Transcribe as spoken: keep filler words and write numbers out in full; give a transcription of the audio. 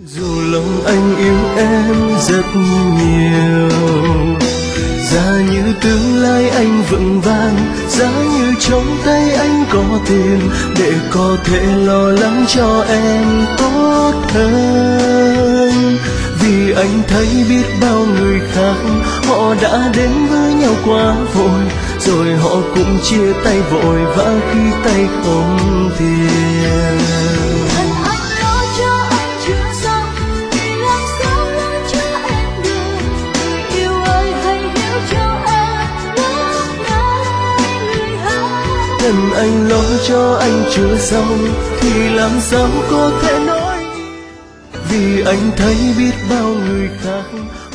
Dù lòng anh yêu em rất nhiều, giá như tương lai anh vững vàng, giá như trong tay anh có tiền để có thể lo lắng cho em tốt hơn. Vì anh thấy biết bao người khác họ đã đến với nhau quá vội, rồi họ cũng chia tay vội vã khi tay không tiền. Cần anh lo cho anh chưa xong thì làm sao có thể nói, vì anh thấy biết bao người khác